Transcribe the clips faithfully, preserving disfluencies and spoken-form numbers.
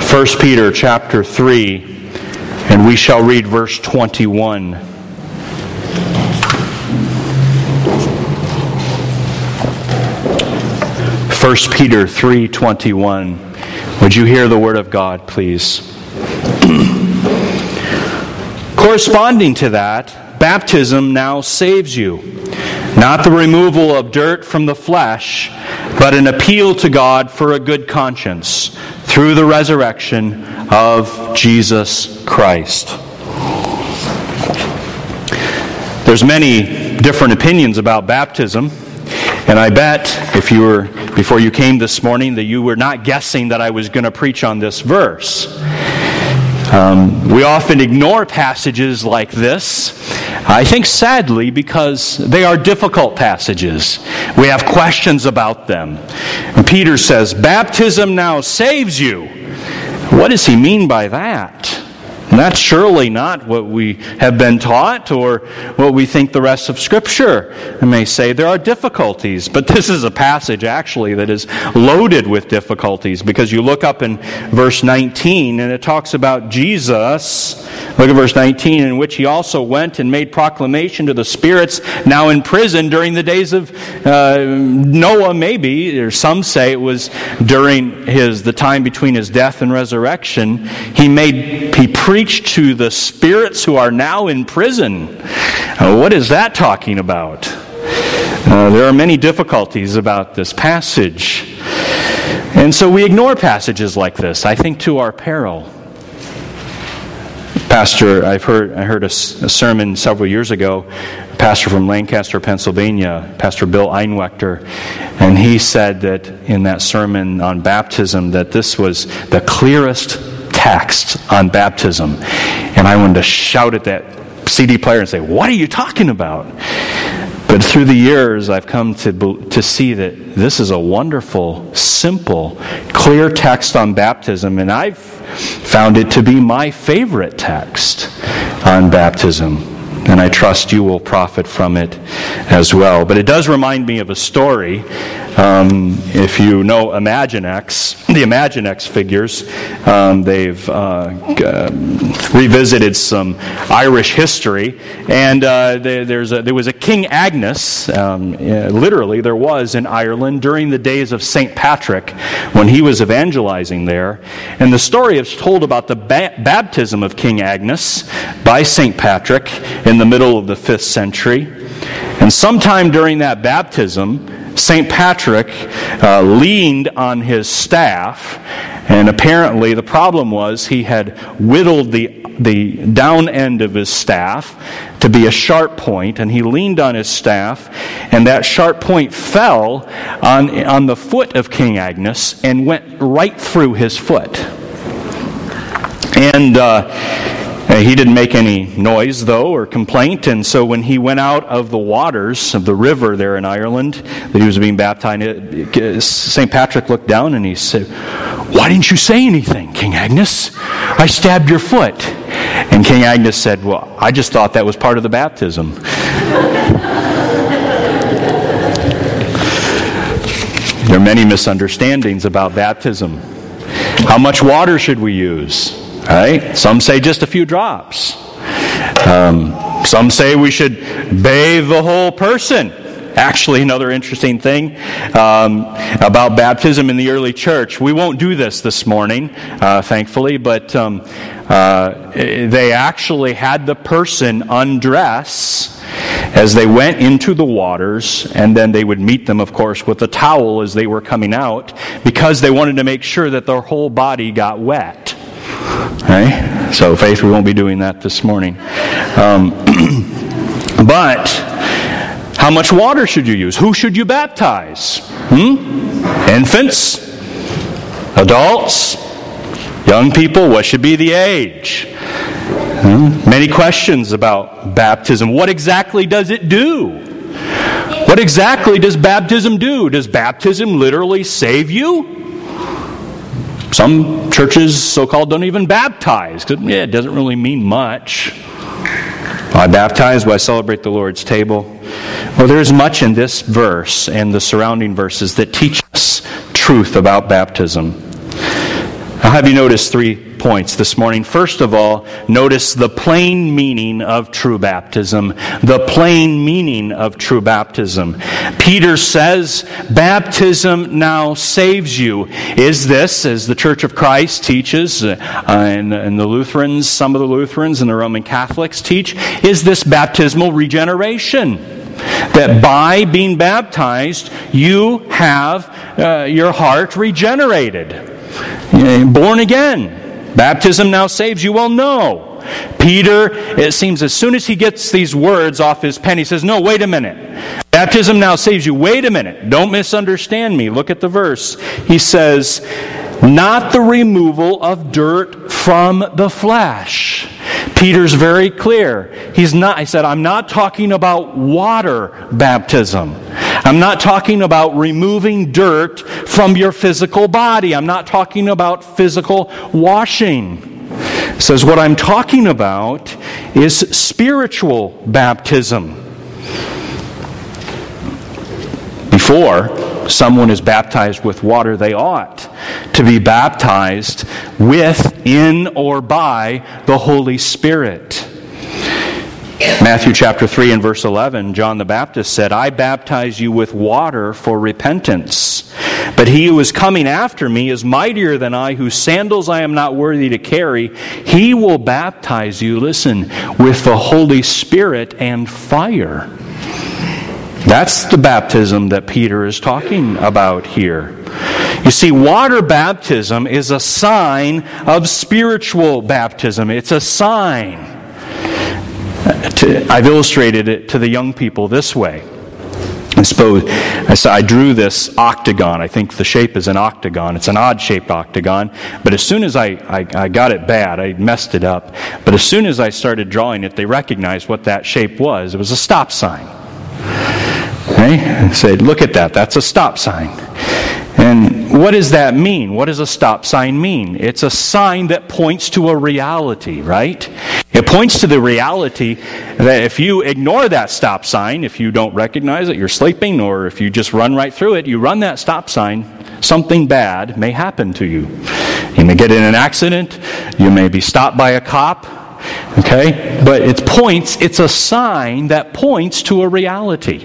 First Peter chapter three, and we shall read verse twenty-one. First Peter three twenty-one. Would you hear the word of God, please? Corresponding to that, baptism now saves you. Not the removal of dirt from the flesh, but an appeal to God for a good conscience through the resurrection of Jesus Christ. There's many different opinions about baptism, and I bet if you were, before you came this morning, that you were not guessing that I was going to preach on this verse. Um, we often ignore passages like this, I think sadly, because they are difficult passages. We have questions about them. And Peter says, baptism now saves you. What does he mean by that? And that's surely not what we have been taught or what we think the rest of Scripture may say. There are difficulties, but this is a passage actually that is loaded with difficulties, because you look up in verse nineteen and it talks about Jesus. Look at verse nineteen, in which he also went and made proclamation to the spirits now in prison during the days of uh, Noah, maybe, or some say it was during his the time between his death and resurrection. He made he preached to the spirits who are now in prison. Uh, what is that talking about? Uh, there are many difficulties about this passage. And so we ignore passages like this, I think to our peril. Pastor, I've heard I heard a, a sermon several years ago, a pastor from Lancaster, Pennsylvania, Pastor Bill Einwechter, and he said that in that sermon on baptism that this was the clearest text on baptism. And I wanted to shout at that C D player and say, what are you talking about? But through the years, I've come to to see that this is a wonderful, simple, clear text on baptism, and I've found it to be my favorite text on baptism. And I trust you will profit from it as well. But it does remind me of a story. Um, if you know Imaginext, the Imaginext figures, um, they've uh, uh, revisited some Irish history, and uh, there, there's a, there was a King Agnes. Um, literally, there was in Ireland during the days of Saint Patrick when he was evangelizing there. And the story is told about the ba- baptism of King Agnes by Saint Patrick in the middle of the fifth century. And sometime during that baptism, Saint Patrick uh, leaned on his staff, and apparently the problem was he had whittled the the down end of his staff to be a sharp point, and he leaned on his staff, and that sharp point fell on on the foot of King Agnes and went right through his foot. And uh, he didn't make any noise, though, or complaint, and so when he went out of the waters of the river there in Ireland that he was being baptized, Saint Patrick looked down and he said, "Why didn't you say anything, King Agnes? I stabbed your foot." And King Agnes said, "Well, I just thought that was part of the baptism." There are many misunderstandings about baptism. How much water should we use? Right? Some say just a few drops. Um, some say we should bathe the whole person. Actually, another interesting thing um, about baptism in the early church. We won't do this this morning, uh, thankfully, but um, uh, they actually had the person undress as they went into the waters, and then they would meet them, of course, with a towel as they were coming out, because they wanted to make sure that their whole body got wet. Right? So, Faith, we won't be doing that this morning. Um, but how much water should you use? Who should you baptize? Hmm? Infants? Adults? Young people? What should be the age? Hmm? Many questions about baptism. What exactly does it do? What exactly does baptism do? Does baptism literally save you? Some churches, so-called, don't even baptize, because yeah, it doesn't really mean much. I baptize, well, I celebrate the Lord's table. Well, there's much in this verse and the surrounding verses that teach us truth about baptism. I'll have you notice three points this morning. First of all, notice the plain meaning of true baptism. The plain meaning of true baptism. Peter says, baptism now saves you. Is this, as the Church of Christ teaches, uh, and, and the Lutherans, some of the Lutherans and the Roman Catholics teach, is this baptismal regeneration? That by being baptized, you have uh, your heart regenerated. Born again. Baptism now saves you. Well, no. Peter, it seems as soon as he gets these words off his pen, he says, no, wait a minute. Baptism now saves you. Wait a minute. Don't misunderstand me. Look at the verse. He says, not the removal of dirt from the flesh. Peter's very clear. He's not, he said, I'm not talking about water baptism. I'm not talking about removing dirt from your physical body. I'm not talking about physical washing. He says, what I'm talking about is spiritual baptism. Before someone is baptized with water, they ought to be baptized with, in, or by the Holy Spirit. Matthew chapter three and verse eleven, John the Baptist said, I baptize you with water for repentance. But he who is coming after me is mightier than I, whose sandals I am not worthy to carry. He will baptize you, listen, with the Holy Spirit and fire. That's the baptism that Peter is talking about here. You see, water baptism is a sign of spiritual baptism. It's a sign. To, I've illustrated it to the young people this way. I suppose I, saw, I drew this octagon. I think the shape is an octagon. It's an odd-shaped octagon. But as soon as I, I, I got it bad, I messed it up. But as soon as I started drawing it, they recognized what that shape was. It was a stop sign. Okay? I said, look at that. That's a stop sign. And what does that mean? What does a stop sign mean? It's a sign that points to a reality, right? It points to the reality that if you ignore that stop sign, if you don't recognize it, you're sleeping, or if you just run right through it, you run that stop sign, something bad may happen to you. You may get in an accident, you may be stopped by a cop, okay? But it points, it's a sign that points to a reality.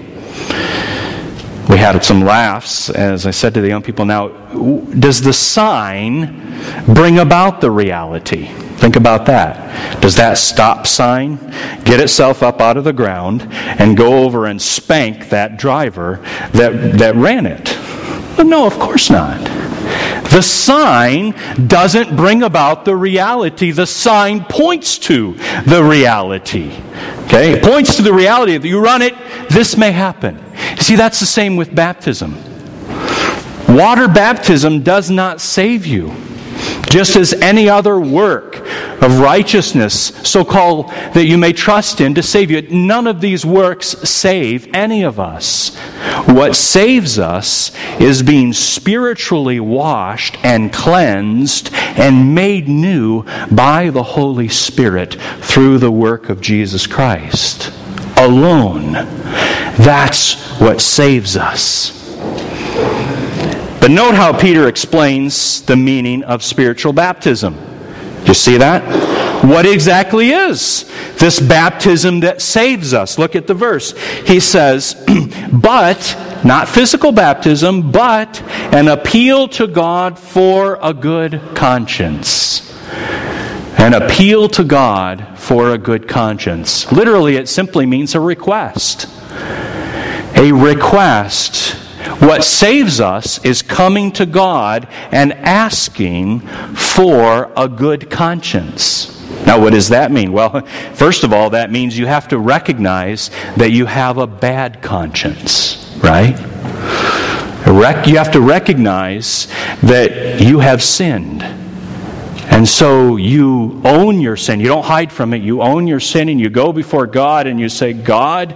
We had some laughs, as I said to the young people. Now, does the sign bring about the reality? Think about that. Does that stop sign get itself up out of the ground and go over and spank that driver that, that ran it? Well, no, of course not. The sign doesn't bring about the reality. The sign points to the reality. Okay? It points to the reality that you run it, this may happen. You see, that's the same with baptism. Water baptism does not save you. Just as any other work of righteousness, so-called, that you may trust in to save you. None of these works save any of us. What saves us is being spiritually washed and cleansed and made new by the Holy Spirit through the work of Jesus Christ. Alone. That's what saves us. But note how Peter explains the meaning of spiritual baptism. You see that? What exactly is this baptism that saves us? Look at the verse. He says, but, not physical baptism, but an appeal to God for a good conscience. An appeal to God for a good conscience. Literally, it simply means a request. A request. What saves us is coming to God and asking for a good conscience. Now, what does that mean? Well, first of all, that means you have to recognize that you have a bad conscience, right? You have to recognize that you have sinned. And so you own your sin. You don't hide from it. You own your sin, and you go before God and you say, God,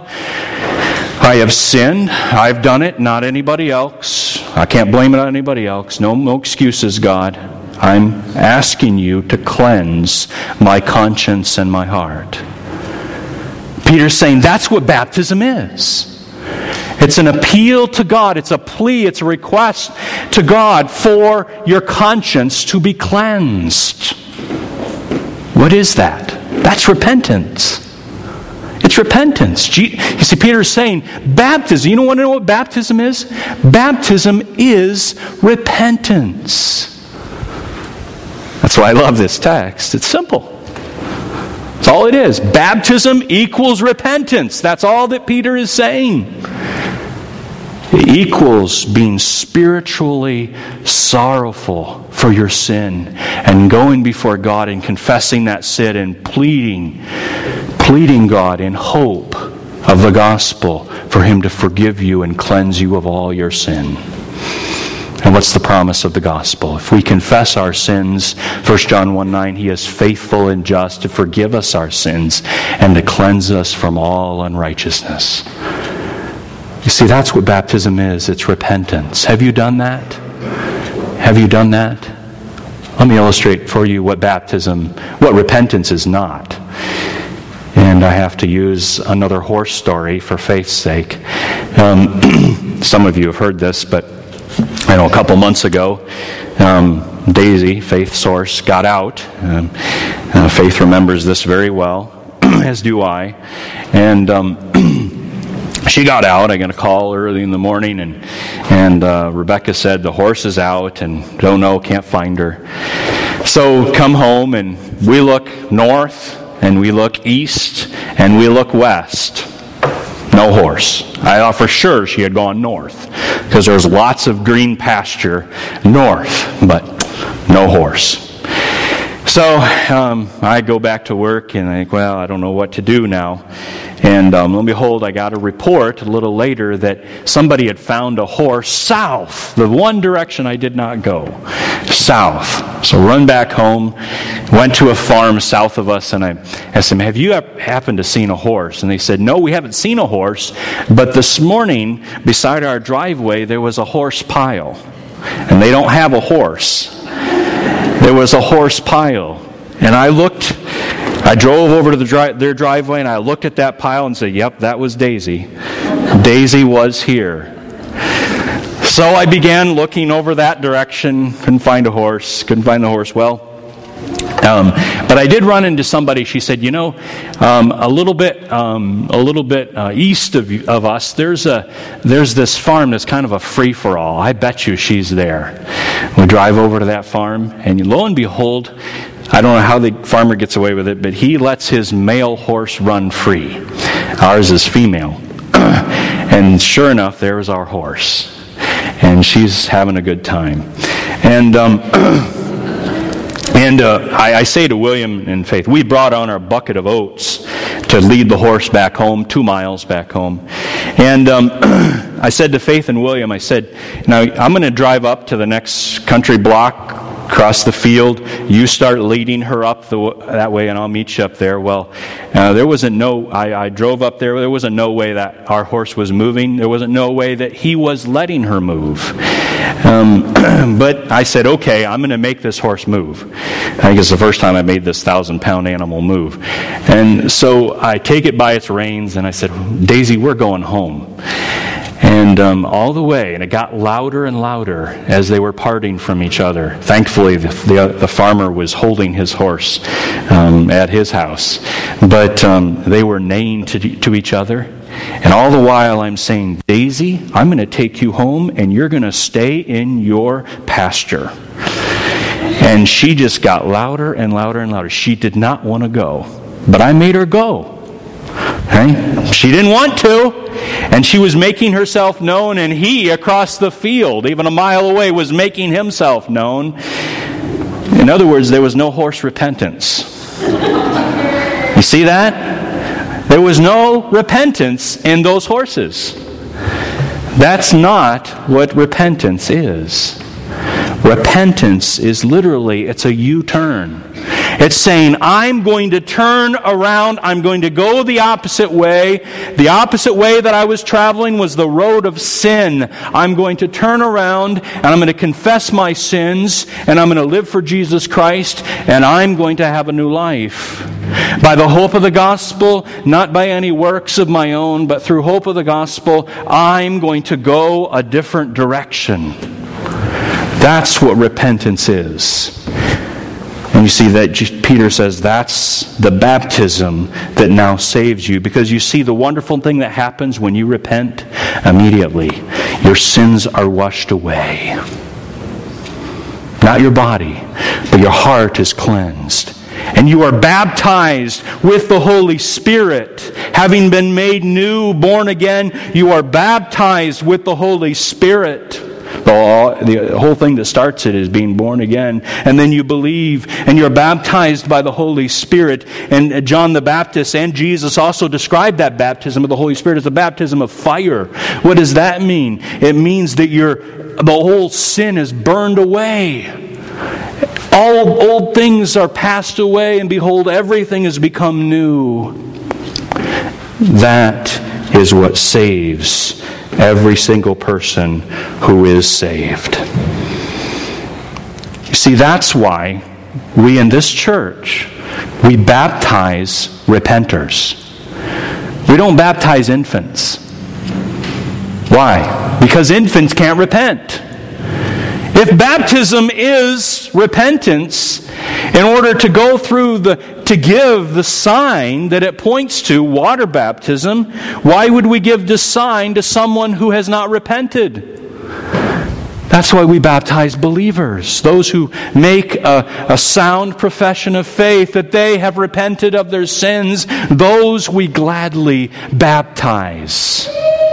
I have sinned. I've done it, not anybody else. I can't blame it on anybody else. No, no excuses, God. I'm asking you to cleanse my conscience and my heart. Peter's saying that's what baptism is. It's an appeal to God. It's a plea. It's a request to God for your conscience to be cleansed. What is that? That's repentance. It's repentance. You see, Peter is saying, baptism, you don't want to know what baptism is? Baptism is repentance. That's why I love this text. It's simple. That's all it is. Baptism equals repentance. That's all that Peter is saying. It equals being spiritually sorrowful for your sin and going before God and confessing that sin and pleading, pleading God in hope of the gospel for Him to forgive you and cleanse you of all your sin. And what's the promise of the gospel? If we confess our sins, First John one nine, He is faithful and just to forgive us our sins and to cleanse us from all unrighteousness. You see, that's what baptism is. It's repentance. Have you done that? Have you done that? Let me illustrate for you what baptism, what repentance is not. And I have to use another horse story for faith's sake. Um, some of you have heard this, but I know a couple months ago, um, Daisy, Faith Source, got out. Um, uh, Faith remembers this very well, as do I. And um, she got out. I got a call early in the morning, and and uh, Rebecca said the horse is out, and don't know, can't find her. So come home, and we look north, and we look east, and we look west. No horse. I thought for sure she had gone north, because there's lots of green pasture north, but no horse. So um, I go back to work, and I think, well, I don't know what to do now. And um, lo and behold, I got a report a little later that somebody had found a horse south, the one direction I did not go, south. So run back home, went to a farm south of us, and I asked them, have you happened to seen a horse? And they said, no, we haven't seen a horse, but this morning beside our driveway there was a horse pile. And they don't have a horse. There was a horse pile. And I looked... I drove over to the dri- their driveway, and I looked at that pile and said, yep, that was Daisy. Daisy was here. So I began looking over that direction. Couldn't find a horse. Couldn't find the horse. Well, um, but I did run into somebody. She said, you know, um, a little bit, um, a little bit uh, east of of us, there's a there's this farm that's kind of a free for all. I bet you she's there. We drive over to that farm, and lo and behold, I don't know how the farmer gets away with it, but he lets his male horse run free. Ours is female. And sure enough, there is our horse. And she's having a good time. And um, and uh, I, I say to William and Faith, we brought on our bucket of oats to lead the horse back home, two miles back home. And um, I said to Faith and William, I said, now I'm going to drive up to the next country block, across the field. You start leading her up the, that way, and I'll meet you up there. Well, uh, there wasn't no, I, I drove up there, there wasn't no way that our horse was moving. There wasn't no way that he was letting her move. Um, but I said, okay, I'm going to make this horse move. I think it's the first time I made this thousand-pound animal move. And so I take it by its reins, and I said, Daisy, we're going home. And um, all the way, and it got louder and louder as they were parting from each other. Thankfully, the, the, the farmer was holding his horse um, at his house. But um, they were neighing to, to each other. And all the while I'm saying, Daisy, I'm going to take you home, and you're going to stay in your pasture. And she just got louder and louder and louder. She did not want to go. But I made her go. Okay? She didn't want to. And she was making herself known, and he across the field, even a mile away, was making himself known. In other words, there was no horse repentance. You see that? There was no repentance in those horses. That's not what repentance is. Repentance is literally, it's a U-turn. It's saying, I'm going to turn around, I'm going to go the opposite way. The opposite way that I was traveling was the road of sin. I'm going to turn around, and I'm going to confess my sins, and I'm going to live for Jesus Christ, and I'm going to have a new life. By the hope of the gospel, not by any works of my own, but through hope of the gospel, I'm going to go a different direction. That's what repentance is. And you see that Peter says that's the baptism that now saves you. Because you see the wonderful thing that happens when you repent, immediately your sins are washed away. Not your body, but your heart is cleansed. And you are baptized with the Holy Spirit. Having been made new, born again, you are baptized with the Holy Spirit. The whole thing that starts it is being born again. And then you believe, and you're baptized by the Holy Spirit. And John the Baptist and Jesus also described that baptism of the Holy Spirit as a baptism of fire. What does that mean? It means that your the whole sin is burned away. All old things are passed away, and behold, everything has become new. That is what saves every single person who is saved. You see, that's why we in this church, we baptize repenters. We don't baptize infants. Why? Because infants can't repent. If baptism is repentance, in order to go through the, to give the sign that it points to, water baptism, why would we give this sign to someone who has not repented? That's why we baptize believers, those who make a, a sound profession of faith that they have repented of their sins. Those we gladly baptize.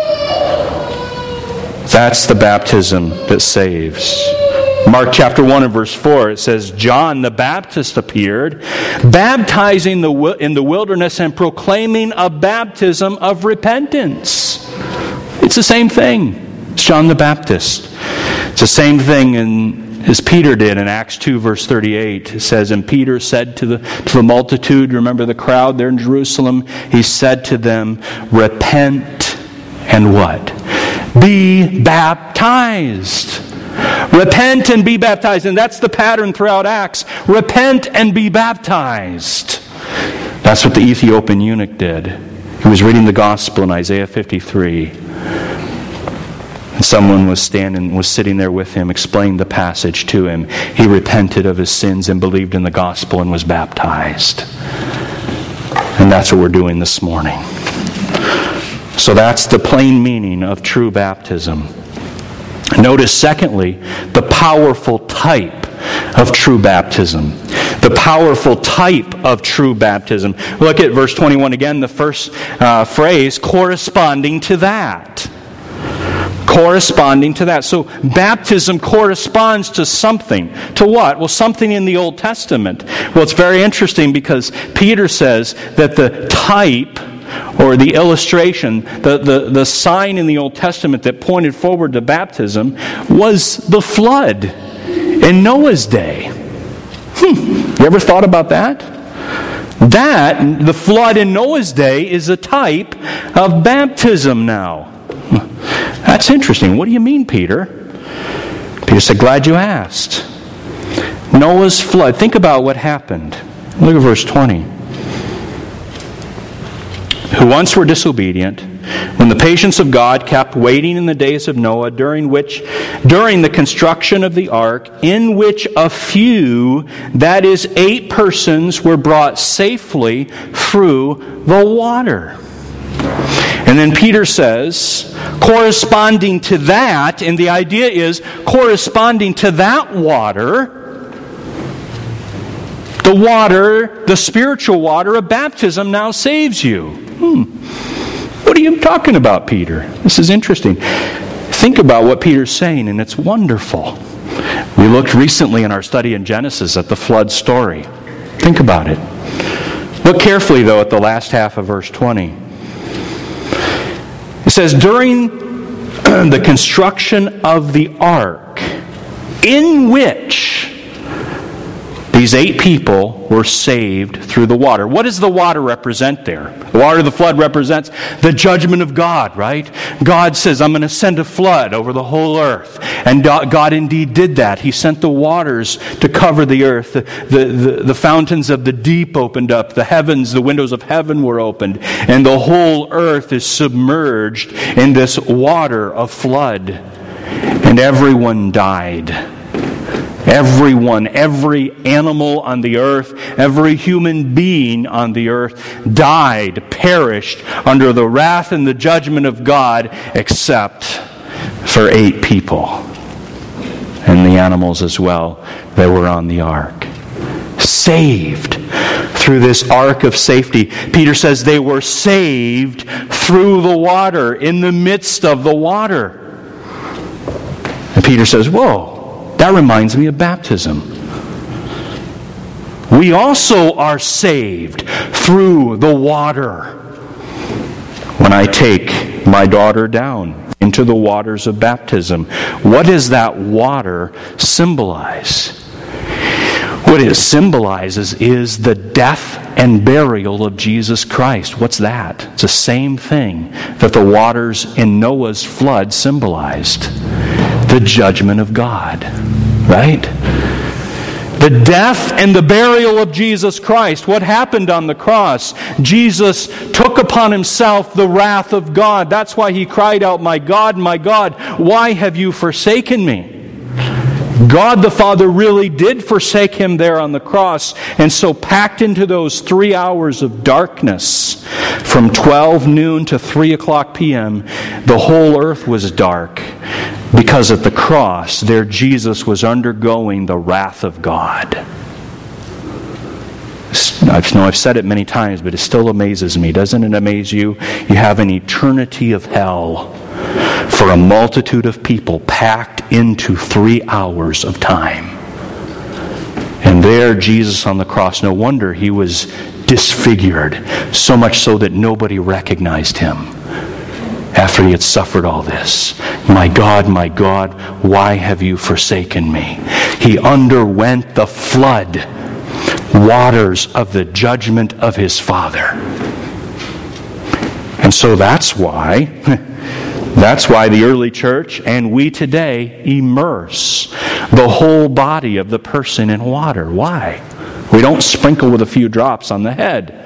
That's the baptism that saves. Mark chapter one and verse four, it says, John the Baptist appeared, baptizing the in the wilderness and proclaiming a baptism of repentance. It's the same thing. It's John the Baptist. It's the same thing in, as Peter did in Acts two verse thirty-eight. It says, and Peter said to the, to the multitude, remember the crowd there in Jerusalem, he said to them, repent and what? Be baptized. Repent and be baptized. And that's the pattern throughout Acts. Repent and be baptized. That's what the Ethiopian eunuch did. He was reading the gospel in Isaiah fifty-three. And someone was standing, was sitting there with him, explaining the passage to him. He repented of his sins and believed in the gospel and was baptized. And that's what we're doing this morning. So that's the plain meaning of true baptism. Notice, secondly, the powerful type of true baptism. The powerful type of true baptism. Look at verse twenty-one again, the first uh, phrase, corresponding to that. Corresponding to that. So baptism corresponds to something. To what? Well, something in the Old Testament. Well, it's very interesting because Peter says that the type or the illustration, the, the, the sign in the Old Testament that pointed forward to baptism was the flood in Noah's day. Hmm. You ever thought about that? That, the flood in Noah's day, is a type of baptism now. That's interesting. What do you mean, Peter? Peter said, glad you asked. Noah's flood. Think about what happened. Look at verse twenty. Who once were disobedient, when the patience of God kept waiting in the days of Noah, during which, during the construction of the ark, in which a few, that is eight persons, were brought safely through the water. And then Peter says, corresponding to that, and the idea is, corresponding to that water, the water, the spiritual water of baptism now saves you. Hmm. What are you talking about, Peter? This is interesting. Think about what Peter's saying, and it's wonderful. We looked recently in our study in Genesis at the flood story. Think about it. Look carefully, though, at the last half of verse twenty. It says, during the construction of the ark, in which These eight people were saved through the water. What does the water represent there? The water of the flood represents the judgment of God, right? God says, I'm going to send a flood over the whole earth. And God indeed did that. He sent the waters to cover the earth. The, the, the, the fountains of the deep opened up. The heavens, the windows of heaven were opened. And the whole earth is submerged in this water of flood. And everyone died. Everyone, every animal on the earth, every human being on the earth died, perished under the wrath and the judgment of God, except for eight people. And the animals as well that were on the ark. Saved through this ark of safety. Peter says they were saved through the water, in the midst of the water. And Peter says, whoa. That reminds me of baptism. We also are saved through the water. When I take my daughter down into the waters of baptism, what does that water symbolize? What it symbolizes is the death and burial of Jesus Christ. What's that? It's the same thing that the waters in Noah's flood symbolized. The judgment of God, right? The death and the burial of Jesus Christ. What happened on the cross? Jesus took upon himself the wrath of God. That's why he cried out, my God, my God, why have you forsaken me? God the Father really did forsake him there on the cross. And so packed into those three hours of darkness, from twelve noon to three o'clock p.m., the whole earth was dark. Because at the cross, there Jesus was undergoing the wrath of God. I know I've said it many times, but it still amazes me. Doesn't it amaze you? You have an eternity of hell for a multitude of people packed into three hours of time. And there, Jesus on the cross, no wonder he was disfigured, so much so that nobody recognized him. After he had suffered all this, my God, my God, why have you forsaken me? He underwent the flood waters of the judgment of his Father. And so that's why, that's why the early church and we today immerse the whole body of the person in water. Why? We don't sprinkle with a few drops on the head.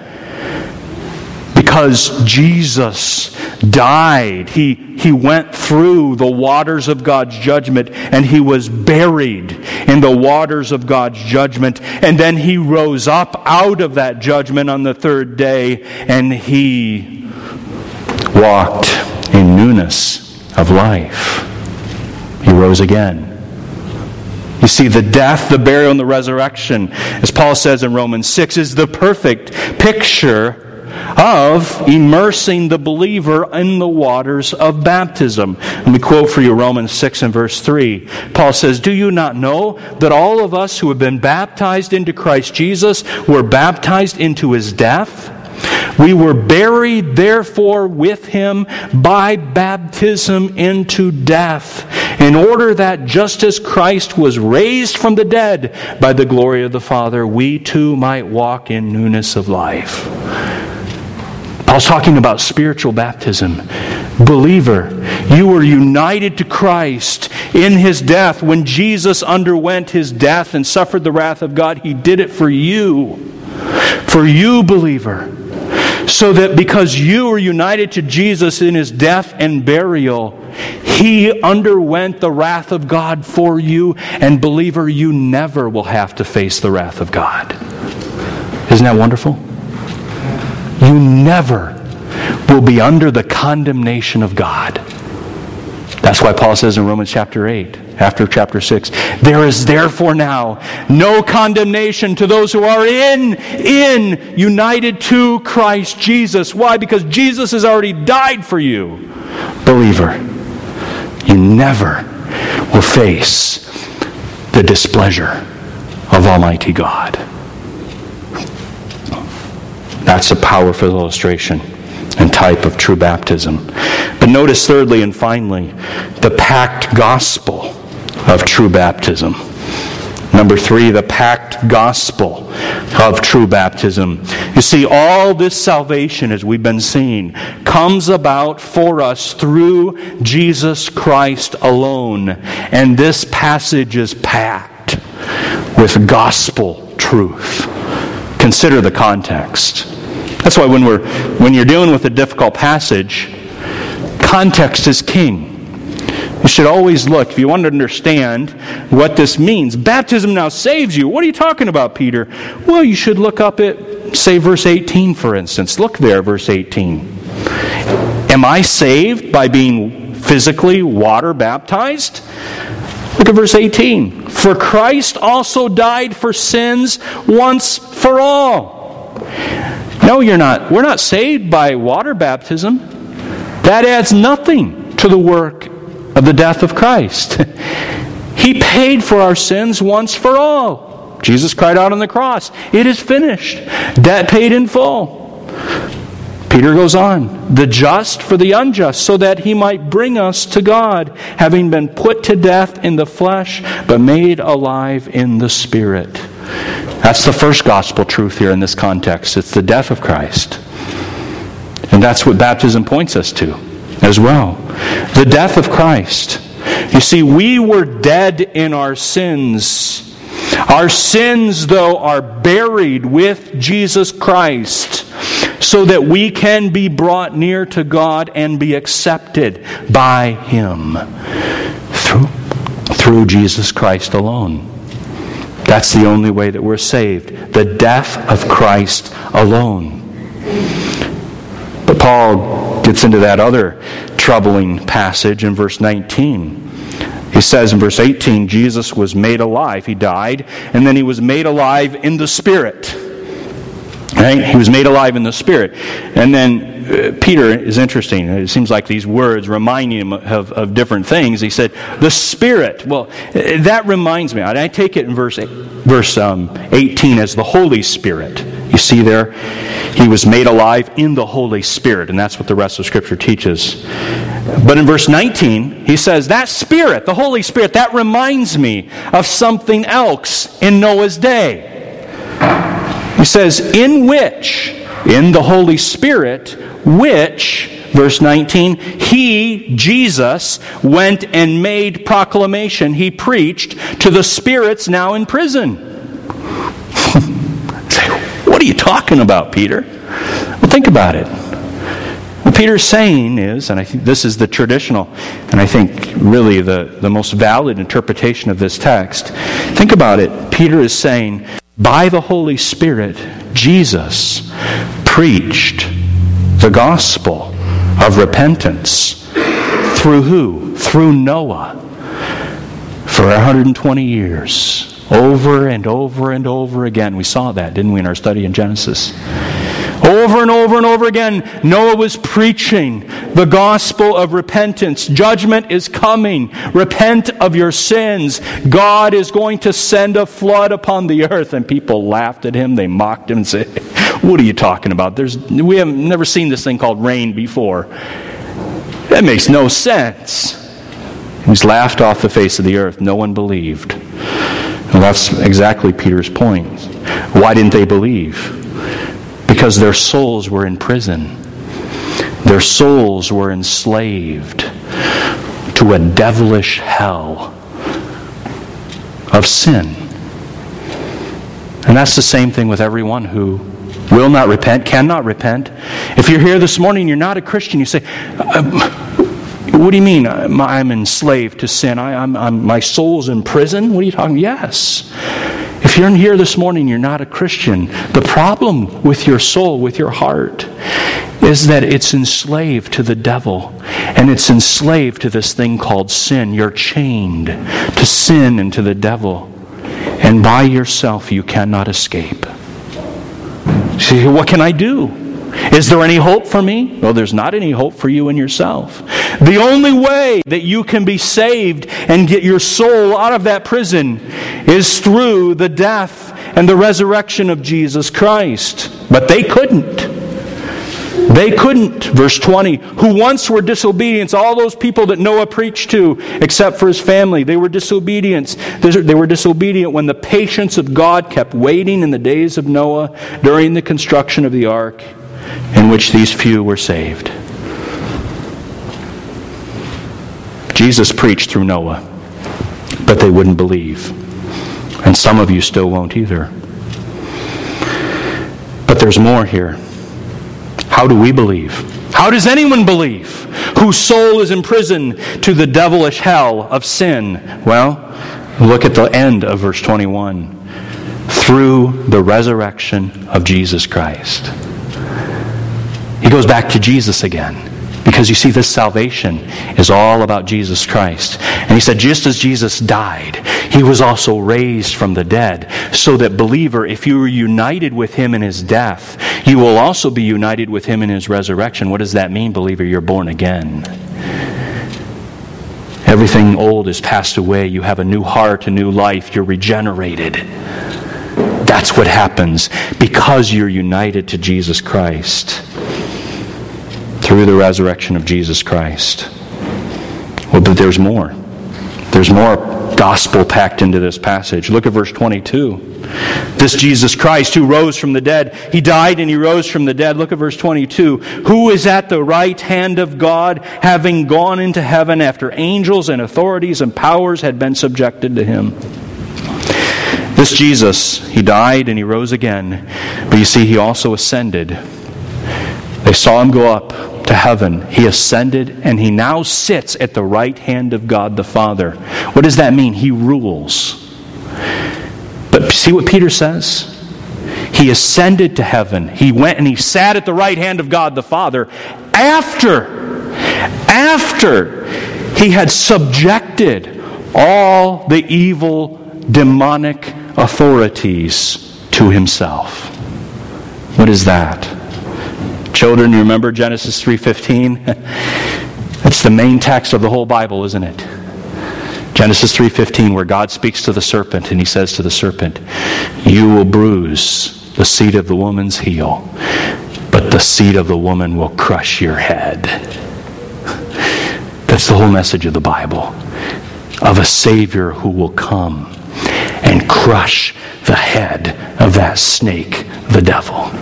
Because Jesus died. He, he went through the waters of God's judgment, and he was buried in the waters of God's judgment. And then he rose up out of that judgment on the third day, and he walked in newness of life. He rose again. You see, the death, the burial, and the resurrection, as Paul says in Romans six, is the perfect picture of immersing the believer in the waters of baptism. Let me quote for you Romans six and verse three. Paul says, do you not know that all of us who have been baptized into Christ Jesus were baptized into his death? We were buried, therefore, with him by baptism into death, in order that just as Christ was raised from the dead by the glory of the Father, we too might walk in newness of life. I was talking about spiritual baptism. Believer, you were united to Christ in his death. When Jesus underwent his death and suffered the wrath of God, he did it for you. For you, believer. So that because you were united to Jesus in his death and burial, he underwent the wrath of God for you. And believer, you never will have to face the wrath of God. Isn't that wonderful? You never will be under the condemnation of God. That's why Paul says in Romans chapter eight, after chapter six, there is therefore now no condemnation to those who are in, in, united to Christ Jesus. Why? Because Jesus has already died for you. Believer, you never will face the displeasure of Almighty God. That's a powerful illustration and type of true baptism. But notice thirdly and finally, the packed gospel of true baptism. Number three, the packed gospel of true baptism. You see, all this salvation, as we've been seeing, comes about for us through Jesus Christ alone. And this passage is packed with gospel truth. Consider the context. That's why when we're when you're dealing with a difficult passage, context is king. You should always look, if you want to understand what this means. Baptism now saves you. What are you talking about, Peter? Well, you should look up at, say, verse eighteen, for instance. Look there, verse eighteen. Am I saved by being physically water baptized? Look at verse eighteen. For Christ also died for sins once for all. No, you're not. We're not saved by water baptism. That adds nothing to the work of the death of Christ. He paid for our sins once for all. Jesus cried out on the cross, "It is finished." Debt paid in full. Peter goes on, the just for the unjust, so that he might bring us to God, having been put to death in the flesh, but made alive in the Spirit. That's the first gospel truth here in this context. It's the death of Christ. And that's what baptism points us to as well. The death of Christ. You see, we were dead in our sins. Our sins, though, are buried with Jesus Christ so that we can be brought near to God and be accepted by Him through, through Jesus Christ alone. That's the only way that we're saved. The death of Christ alone. But Paul gets into that other troubling passage in verse nineteen. He says in verse eighteen, Jesus was made alive. He died, and then He was made alive in the Spirit. Right? He was made alive in the Spirit. And then uh, Peter is interesting. It seems like these words remind him of, of different things. He said, the Spirit. Well, that reminds me. I take it in verse verse um, eighteen as the Holy Spirit. You see there? He was made alive in the Holy Spirit, and that's what the rest of Scripture teaches. But in verse nineteen, he says, that Spirit, the Holy Spirit, that reminds me of something else in Noah's day. He says, in which, in the Holy Spirit, which, verse nineteen, He, Jesus, went and made proclamation. He preached to the spirits now in prison. What are you talking about, Peter? Well, think about it. What Peter's saying is, and I think this is the traditional, and I think really the, the most valid interpretation of this text. Think about it. Peter is saying, by the Holy Spirit, Jesus preached the gospel of repentance. Through who? Through Noah. For one hundred twenty years. Over and over and over again. We saw that, didn't we, in our study in Genesis? Over and over and over again, Noah was preaching the gospel of repentance. Judgment is coming. Repent of your sins. God is going to send a flood upon the earth. And people laughed at him. They mocked him and said, what are you talking about? There's, we have never seen this thing called rain before. That makes no sense. He was laughed off the face of the earth. No one believed. Well, that's exactly Peter's point. Why didn't they believe? Because their souls were in prison. Their souls were enslaved to a devilish hell of sin. And that's the same thing with everyone who will not repent, cannot repent. If you're here this morning and you're not a Christian, you say, what do you mean I'm enslaved to sin? I, I'm, I'm, my soul's in prison? What are you talking about? Yes. If you're in here this morning, you're not a Christian. The problem with your soul, with your heart, is that it's enslaved to the devil. And it's enslaved to this thing called sin. You're chained to sin and to the devil. And by yourself, you cannot escape. See, what can I do? Is there any hope for me? Well, there's not any hope for you in yourself. The only way that you can be saved and get your soul out of that prison is through the death and the resurrection of Jesus Christ. But they couldn't. They couldn't, verse twenty, who once were disobedient, all those people that Noah preached to, except for his family, they were disobedient. They were disobedient when the patience of God kept waiting in the days of Noah during the construction of the ark, in which these few were saved. Jesus preached through Noah, but they wouldn't believe. And some of you still won't either. But there's more here. How do we believe? How does anyone believe whose soul is imprisoned to the devilish hell of sin? Well, look at the end of verse twenty-one. Through the resurrection of Jesus Christ. He goes back to Jesus again. Because you see, this salvation is all about Jesus Christ. And he said, just as Jesus died, he was also raised from the dead. So that, believer, if you were united with him in his death, you will also be united with him in his resurrection. What does that mean, believer? You're born again. Everything old is passed away. You have a new heart, a new life. You're regenerated. That's what happens because you're united to Jesus Christ. Through the resurrection of Jesus Christ. Well, but there's more. There's more gospel packed into this passage. Look at verse twenty-two. This Jesus Christ who rose from the dead, he died and he rose from the dead. Look at verse twenty-two. Who is at the right hand of God, having gone into heaven after angels and authorities and powers had been subjected to him. This Jesus, he died and he rose again. But you see, he also ascended. They saw him go up to heaven. He ascended and he now sits at the right hand of God the Father. What does that mean? He rules. But see what Peter says? He ascended to heaven. He went and he sat at the right hand of God the Father after, after he had subjected all the evil demonic authorities to himself. What is that? Children, you remember Genesis three fifteen? That's the main text of the whole Bible, isn't it? Genesis three fifteen, where God speaks to the serpent and he says to the serpent, you will bruise the seed of the woman's heel, but the seed of the woman will crush your head. That's the whole message of the Bible, of a Savior who will come and crush the head of that snake, the devil.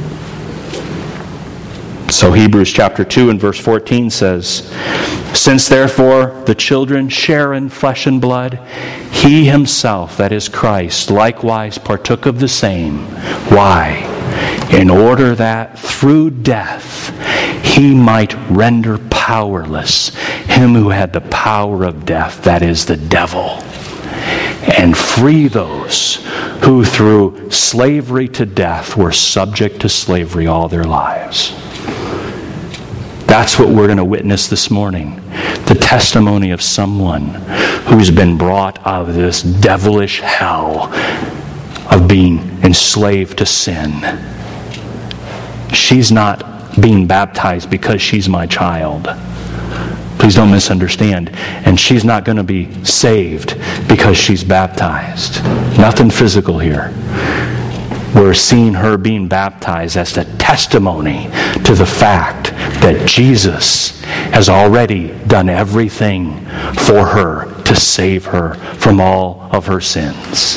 So Hebrews chapter two and verse fourteen says, since therefore the children share in flesh and blood, he himself, that is Christ, likewise partook of the same. Why? In order that through death he might render powerless him who had the power of death, that is the devil, and free those who through slavery to death were subject to slavery all their lives. That's what we're going to witness this morning. The testimony of someone who's been brought out of this devilish hell of being enslaved to sin. She's not being baptized because she's my child. Please don't misunderstand. And she's not going to be saved because she's baptized. Nothing physical here. We're seeing her being baptized as a testimony to the fact that Jesus has already done everything for her to save her from all of her sins.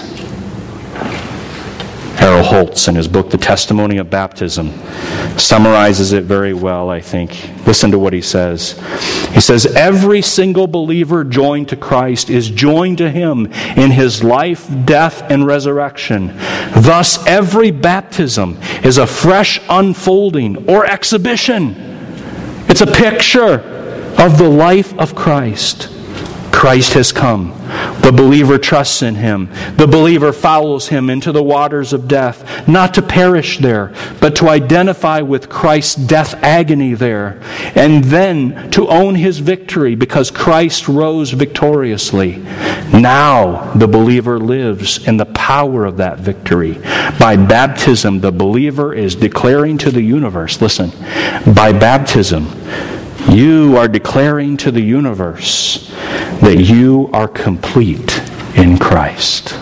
Harold Holtz, in his book, The Testimony of Baptism, summarizes it very well, I think. Listen to what he says. He says, every single believer joined to Christ is joined to him in his life, death, and resurrection. Thus, every baptism is a fresh unfolding or exhibition. It's a picture of the life of Christ. Christ has come. The believer trusts in him. The believer follows him into the waters of death, not to perish there, but to identify with Christ's death agony there, and then to own his victory because Christ rose victoriously. Now the believer lives in the power of that victory. By baptism, the believer is declaring to the universe, listen, by baptism, you are declaring to the universe that you are complete in Christ.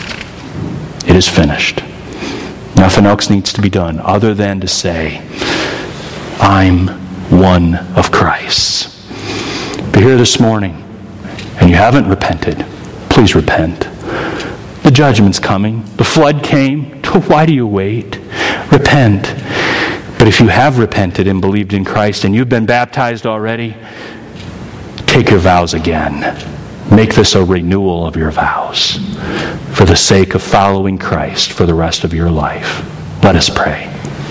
It is finished. Nothing else needs to be done other than to say, I'm one of Christ's. If you're here this morning and you haven't repented, please repent. The judgment's coming. The flood came. Why do you wait? Repent. But if you have repented and believed in Christ and you've been baptized already, take your vows again. Make this a renewal of your vows for the sake of following Christ for the rest of your life. Let us pray.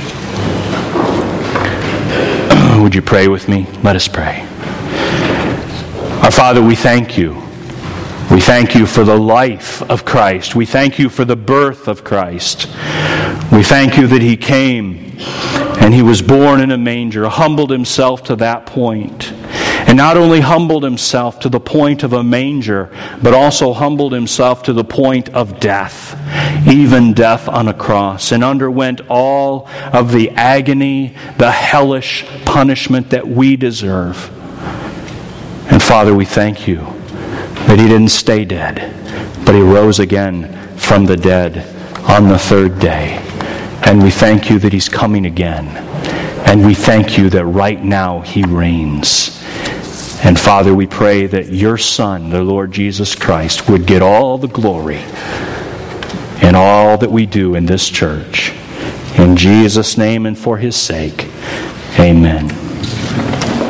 Would you pray with me? Let us pray. Our Father, we thank you. We thank you for the life of Christ. We thank you for the birth of Christ. We thank you that He came and He was born in a manger, humbled Himself to that point. And not only humbled Himself to the point of a manger, but also humbled Himself to the point of death, even death on a cross, and underwent all of the agony, the hellish punishment that we deserve. And Father, we thank you that He didn't stay dead, but He rose again from the dead on the third day. And we thank you that He's coming again. And we thank you that right now He reigns. And Father, we pray that your Son, the Lord Jesus Christ, would get all the glory in all that we do in this church. In Jesus' name and for His sake, amen.